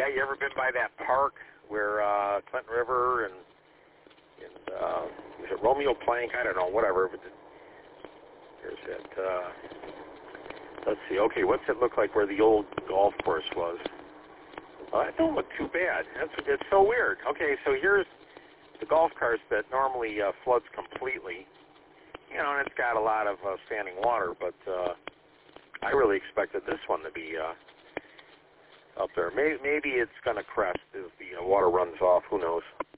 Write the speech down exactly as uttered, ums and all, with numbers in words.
Yeah, you ever been by that park where uh, Clinton River and, and uh, is it Romeo Plank? I don't know, whatever. But there's that. Uh, let's see. Okay, what's it look like where the old golf course was? Uh, it don't look too bad. That's it's so weird. Okay, so here's the golf course that normally uh, floods completely. You know, and it's got a lot of uh, standing water, but uh, I really expected this one to be uh, up there. Maybe, maybe it's going to crest as the uh, water runs off. Who knows?